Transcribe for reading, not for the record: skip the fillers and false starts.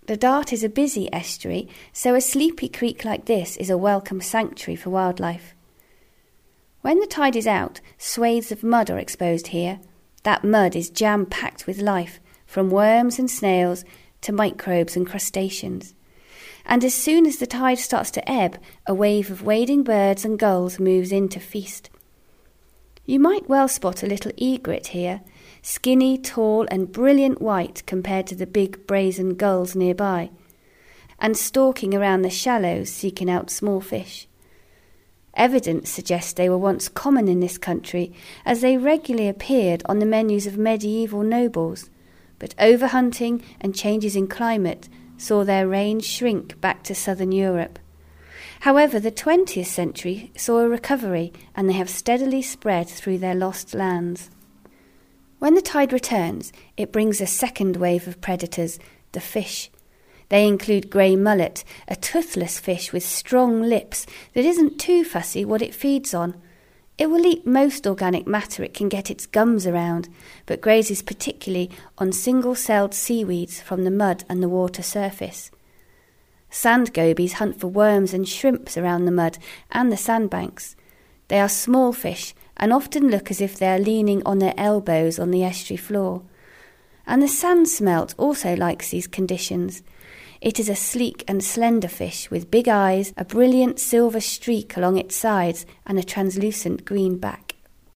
The Dart is a busy estuary, so a sleepy creek like this is a welcome sanctuary for wildlife. When the tide is out, swathes of mud are exposed here. That mud is jam-packed with life, from worms and snails to microbes and crustaceans. And as soon as the tide starts to ebb, a wave of wading birds and gulls moves in to feast. You might well spot a little egret here, skinny, tall and brilliant white compared to the big brazen gulls nearby, and stalking around the shallows seeking out small fish. Evidence suggests they were once common in this country, as they regularly appeared on the menus of medieval nobles, but overhunting and changes in climate saw their range shrink back to southern Europe. However, the 20th century saw a recovery, and they have steadily spread through their lost lands. When the tide returns, it brings a second wave of predators, the fish. They include grey mullet, a toothless fish with strong lips that isn't too fussy what it feeds on. It will eat most organic matter it can get its gums around, but grazes particularly on single-celled seaweeds from the mud and the water surface. Sand gobies hunt for worms and shrimps around the mud and the sandbanks. They are small fish and often look as if they are leaning on their elbows on the estuary floor. And the sand smelt also likes these conditions. It is a sleek and slender fish with big eyes, a brilliant silver streak along its sides and a translucent green back.